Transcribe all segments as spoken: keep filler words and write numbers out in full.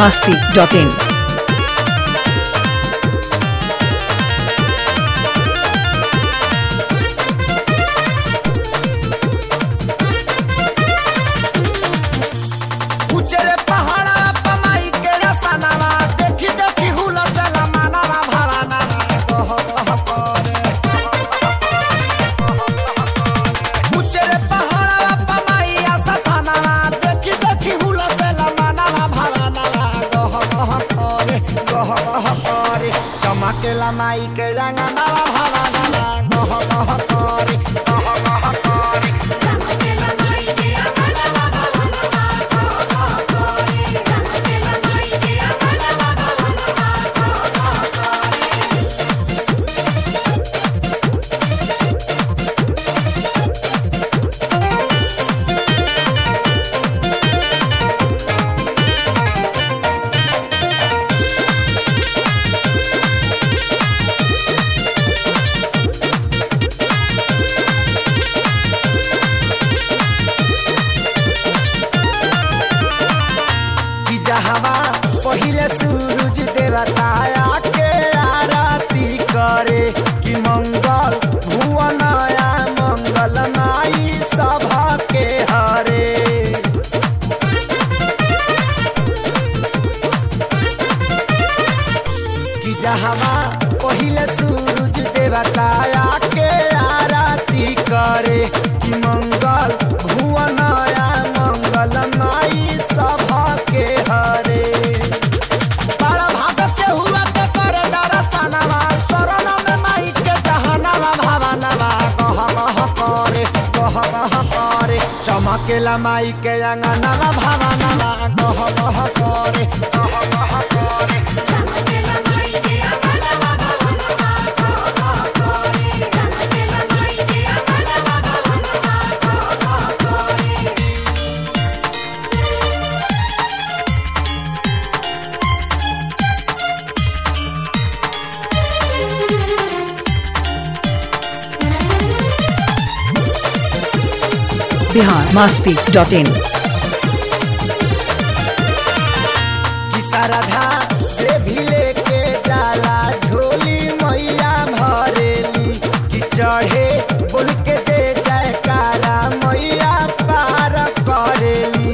masti dot in. चमकेला माई के रंगना भावना गह गह करे गह गह करे चमकेला माई के रंगना भावना गह गह करे चमकेला माई के रंगना भावना गह गह करे हवा पहिले सूरज देवता के आरती करे कि मंगल भुवनया मंगल माई सभा के हरे कि जहवा पहिले सूरज देवता के आरती करे कि मंगल भुवनया मंगल माई सभा के हरे बड़ा भागत के हुआ के करे दरसनवा शरण में माई के जहनवा भावनवा कह कह करे कह कह करे चमकेला माई के अंगनवा भावनवा कह कह करे कह कह करे चमकेला माई के रंगना भावना गह गह करे चमकेला माई के रंगना भावना गह गह करे Bihar masti dot in. कि सरधा जे भी लेके जाला झोली मैया भरेली कि चढ़े बोल के जे जयकारा मैया पार करेली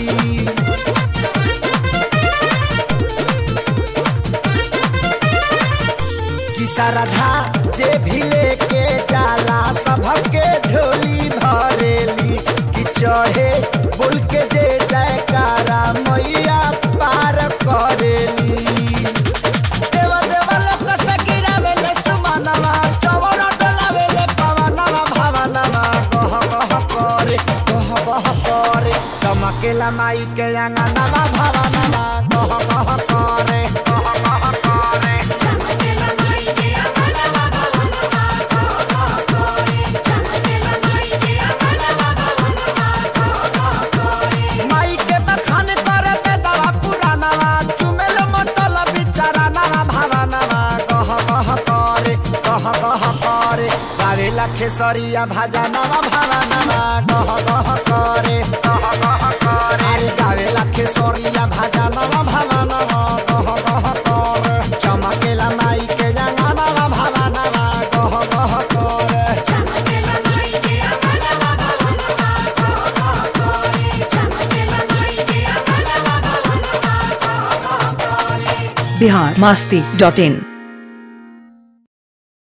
कि सरधा जे भी लेके जाला सबके झोली भरेली कि चढ़े बोल के जे जयकारा मैया पार करेली देव देव लोक से गिरावेले सुमनवा चवर डोलावेले पवनवा भावनवा कह कह करे कह कह करे चमकेला माई के अंगनवा भावनवा कह कह करे कह कह करे चमकेला माई के रंगना भावना गह गह करे चमकेला माई के रंगना भावना गह गह करे माई के बखान करे बेदवा पुरानवा चुमेलो मतल बिचारानवा भावनवा कह कह करे कह कह करे गावे लखेसरिया भजनवा भावनवा कह कह करे कह कह करे अरे गावे लखेसरिया भजनवा भावनवा कह कह करे चमकेला माई के रंगनवा भावनवा कह कह करे चमकेला माई के रंगना भावना गह गह करे चमकेला माई के रंगना भावना गह गह करे Bihar masti dot in.